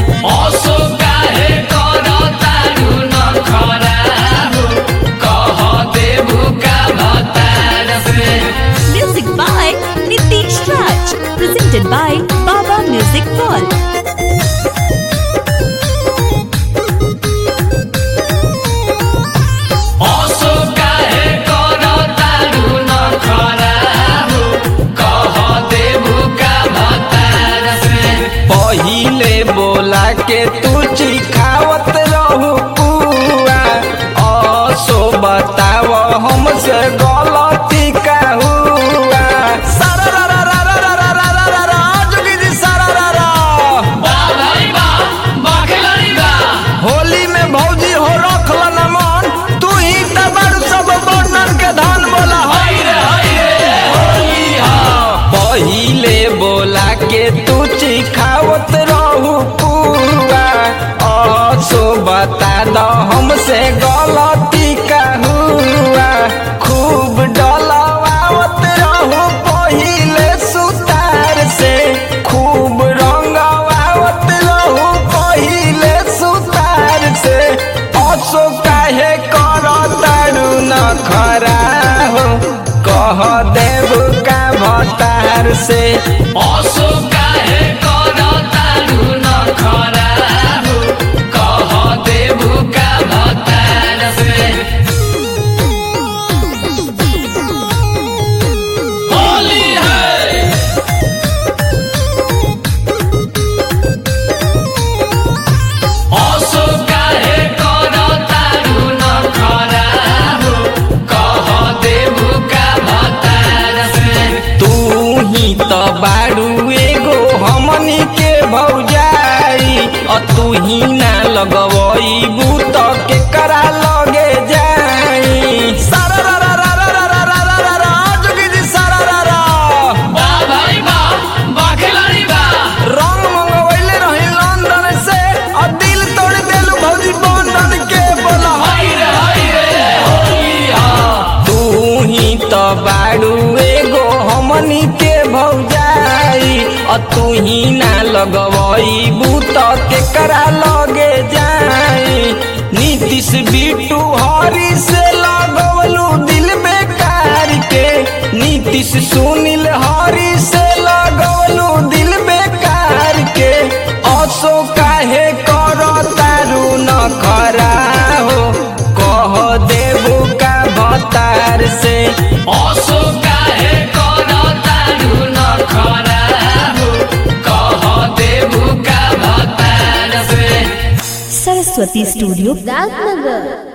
असो काहे करतारू नखरा हो कह देबू का भतार से। Music by Nitish Raj, presented by Baba Music World. असो काहे करतारू नखरा हो कह देबू का भतार से। पहिले बोला के तू चिखावत रहू पुआ असो बताव हमसे गलती का हुआ। सारा रा रा रा रा रा रा रा रा रा जोगी जी सारा रा रा। वाह भाई वाह बखलरी बा होली में भौजी हो रखल न मन तू ही तबर सब वर्णन के धान बोला हाय रे होली हा। पहिले बोला के तू चिखावत रहू पुआ असो बता दो हमसे गलती का हुआ। खूब डलवावत रहू पहिले सुतार से खूब रंगवावत रहू पहिले सुतार से। असो काहे करतारू नखरा हो कह देबू का भतार से। असो काहे करतारू नखरा हो कह देबू का भतार से। होली है असो काहे करतारू नखरा हो कह देबू का भतार से। तू ही तो बारू एगो हमनी के भौजाई तू ही ना लगवईबू तो के करा लगे जाई। सारा रा रा रा रा रा रा रा रा रा जोगी जी सारा रा रा। वाह भाई वाह बखलरी बा रंग मंगवैले रही लंदन से और दिल तोड़ देलू भौजी बंधन के बोला। हाय रे होली हा। तू ही तो बारू एगो हमनी के भौजाई तू ही ना लगवईबू तो के करा लगे जाई। नीतीश बिट्टू हरी से लगवलू दिल बेकार के नीतीश सुनील हरी से लगवलू दिल बेकार के। असो काहे करतारू नखरा हो कह देबू का भतार से। असो काहे करतारू नखरा हो कह देबू का भतार से। Saraswati Studio, Ragnagar.